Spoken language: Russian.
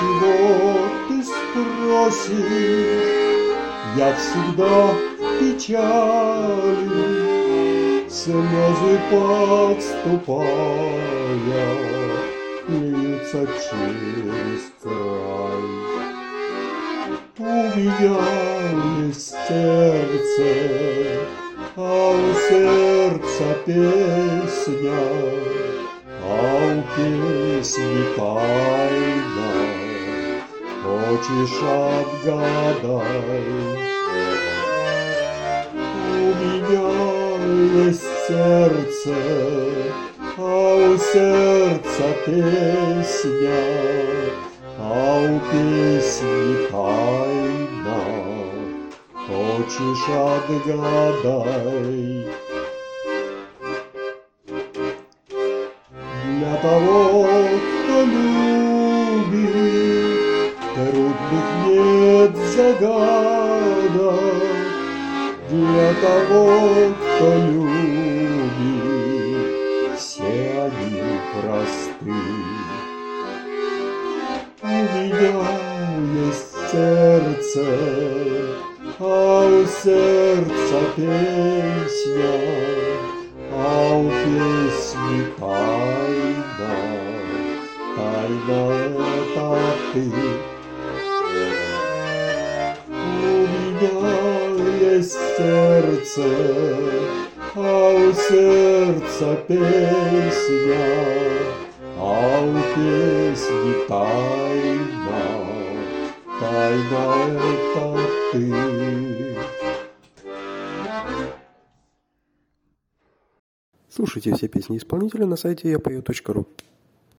чего ты спросишь, я всегда в печали, слезы подступая, льются через край. У меня есть сердце, а у сердца песня, а у песни тайна. Хочешь, отгадай. У меня есть сердце, а у сердца песня, а у песни тайна. Хочешь, отгадай. Для того, кто любит, трудных нет загадок. Для того, кто любит, все они просты. У меня есть сердце, а у сердца песня, а у песни тайна. Тайна это ты. У меня есть сердце, а у сердца песня, а у песни тайна. Тайна это ты. Слушайте все песни исполнителя на сайте yapeo.ru.